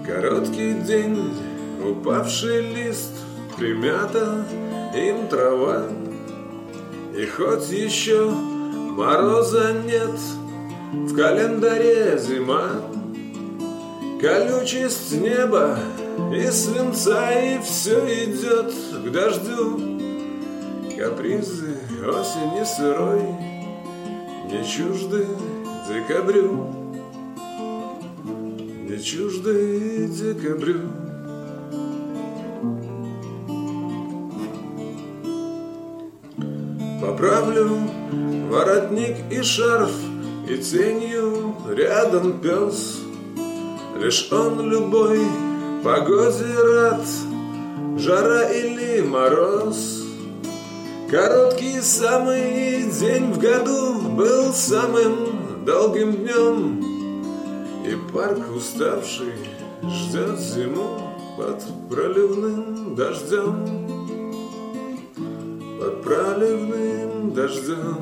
Короткий день, упавший лист, примята им трава. И хоть еще мороза нет, в календаре зима. Колючесть неба и свинца, и все идет к дождю. Капризы осени сырой не чужды декабрю, не чужды декабрю. Поправлю воротник и шарф, и тенью рядом пес. Лишь он любой погоде рад, жара или мороз. Короткий самый день в году был самым долгим днем, и парк уставший ждет зиму под проливным дождем, под проливным дождем.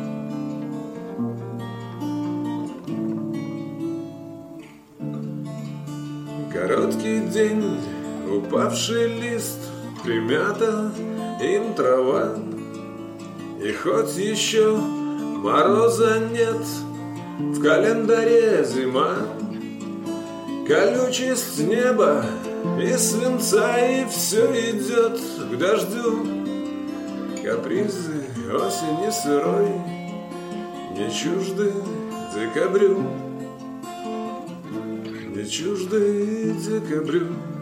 Короткий день, упавший лист, примята им трава. И хоть еще мороза нет, в календаре зима. Колючесть неба и свинца, и все идет к дождю. Капризы осени сырой не чужды декабрю, не чужды декабрю.